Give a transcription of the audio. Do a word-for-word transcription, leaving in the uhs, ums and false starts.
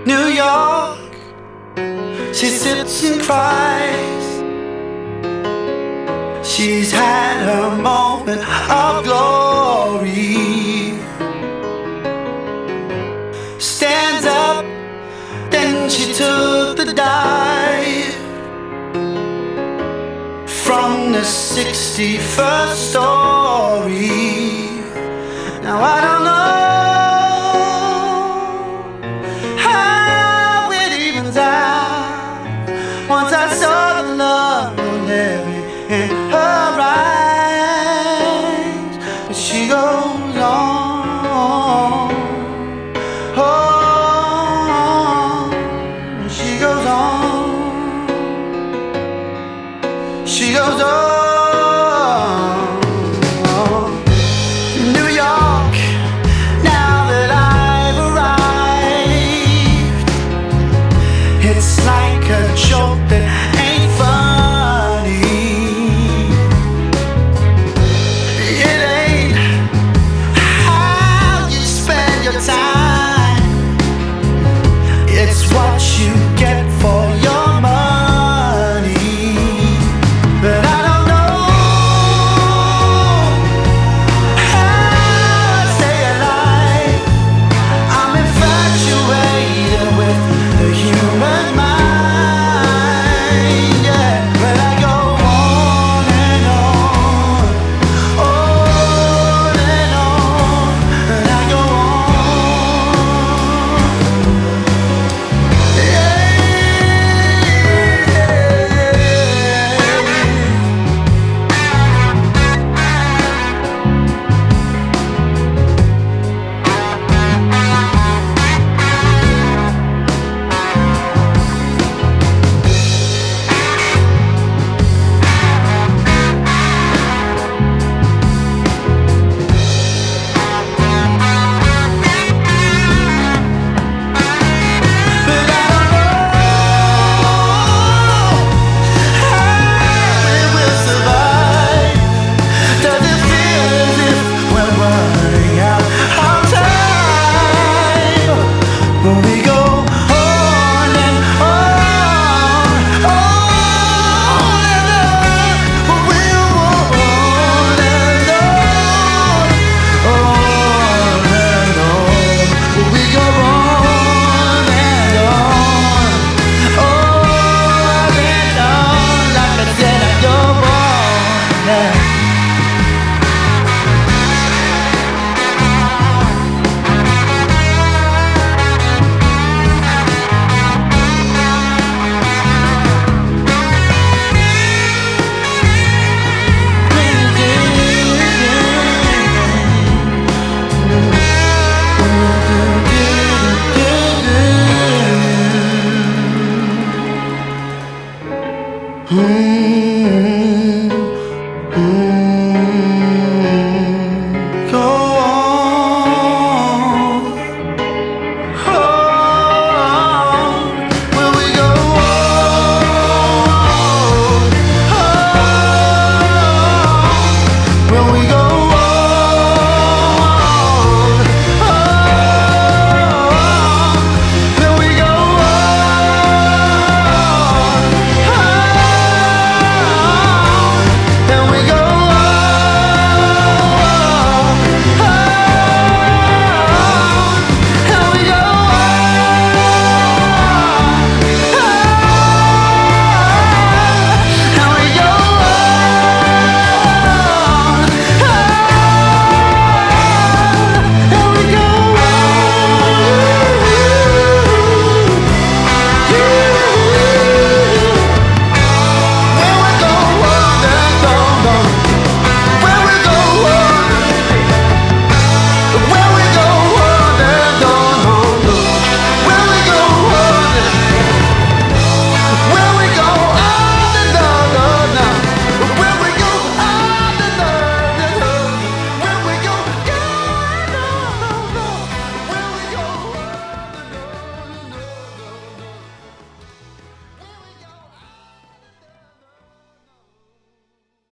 New York, she sits and cries. She's had her moment of glory. Stands up, then she took the dive from the sixty-first story. Now I don't know how it evens out. Once I saw the love on every in her eyes, but she goes on, oh, she goes on, she goes on. New York, now that I've arrived, it's like a joke that ain't funny. It ain't how you spend your time, it's what you get for your money. But I don't know how I stay alive. I'm infatuated with the human mind, yeah. But I go on and on, on and on, and I go on, yeah. But I don't know how it will survive. Does it feel as if we're running out of time? Will we go on and on, on and on? Will we go on and on, on and on? Will we go on and on, on and on? Like I said, I go on now. Hmm.